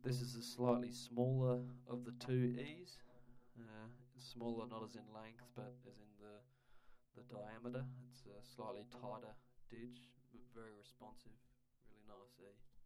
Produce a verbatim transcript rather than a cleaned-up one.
This is the slightly smaller of the two E's. Uh, smaller, not as in length, but as in the the diameter. It's a slightly tighter ditch, but very responsive. Really nice E.